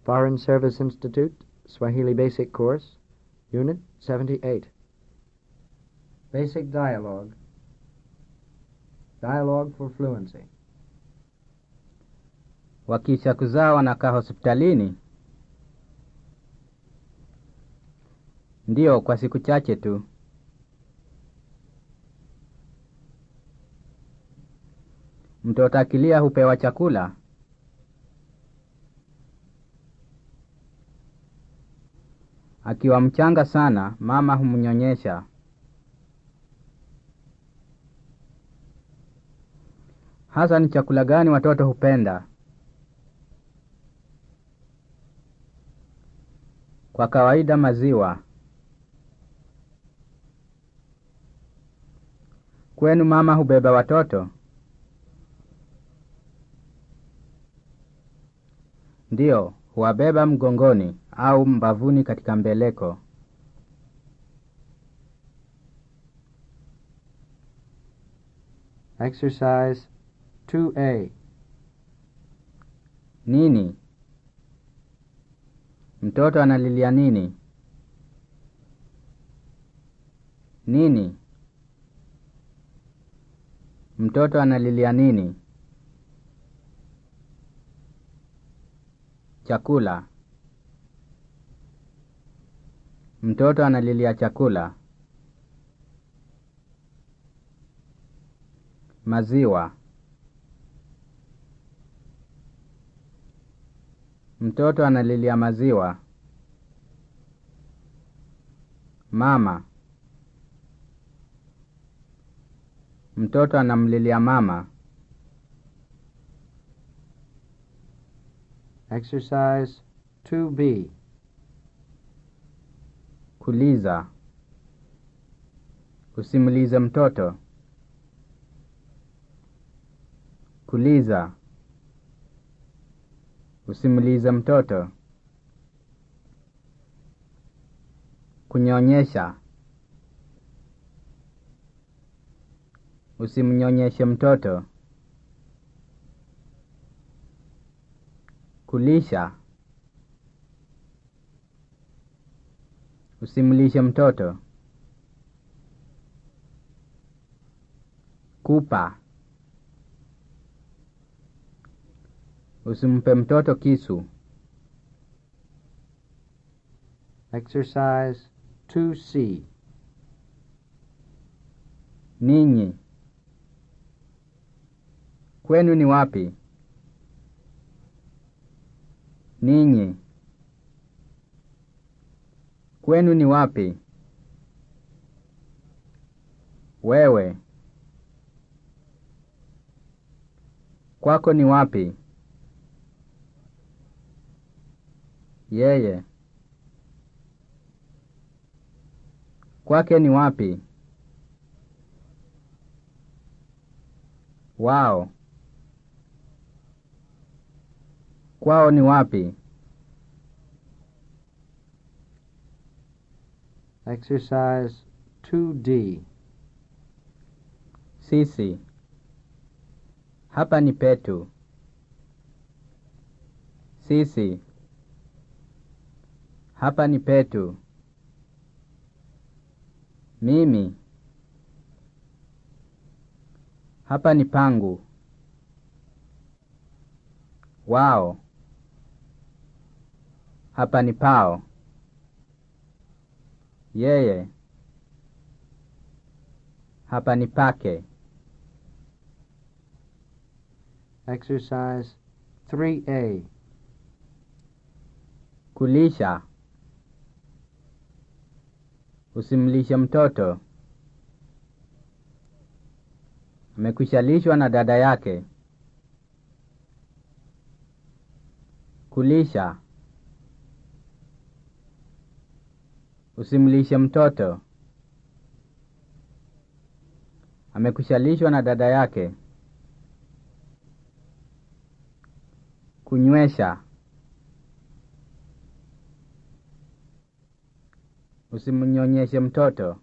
Foreign Service Institute, Swahili Basic Course, Unit 78. Basic Dialogue. Dialogue for Fluency. Wakisha kuzaa wanakaa hospitalini? Ndiyo, kwa siku chache tu. Mtoto akilia hupewa chakula? Akiwa mchanga sana, mama humnyonyesha. Hasa ni chakula gani watoto hupenda? Kwa kawaida maziwa. Kwenu mama hubeba watoto? Ndiyo, huwabeba mgongoni au mbavuni katika mbeleko. Exercise 2A. Nini? Mtoto analilia nini? Nini? Mtoto analilia nini? Chakula. Mtoto analilia chakula. Maziwa. Mtoto analilia maziwa. Mama. Mtoto anamlilia mama. Exercise 2B. Kuliza. Usimulize mtoto. Kuliza. Usimulize mtoto. Kunyonyesha. Usimnyonyeshe mtoto. Kulisha. Usimlishe mtoto. Kupa. Usimpe mtoto kisu. Exercise 2C. Ninyi. Kwenu ni wapi? Ninyi. Kwenu ni wapi? Wewe. Kwako ni wapi? Yeye. Kwake ni wapi? Wao. Kwao ni wapi? Exercise 2D. Sisi. Hapa ni petu. Sisi. Hapa ni petu. Mimi. Hapa ni pangu. Wao. Hapa ni pao. Yeye. Hapa ni pake. Exercise 3A. Kulisha. Usimlishe mtoto. Amekwisha lishwa na dada yake. Kulisha. Usimlishe mtoto. Amekwisha lishwa na dada yake. Kunywesha. Usimnyonyeshe mtoto.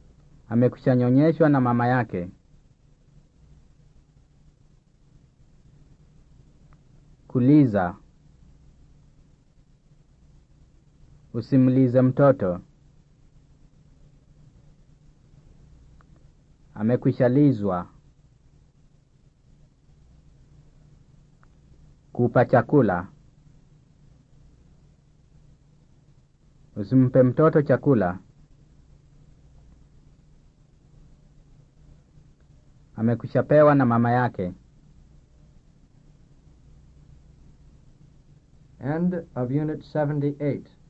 Amekwisha nyonyeshwa na mama yake. Kuliza. Usimlize mtoto. Amekwishalizwa. Kupa chakula. Usimpe mtoto chakula. Amekwishapewa na mama yake. End of Unit 78.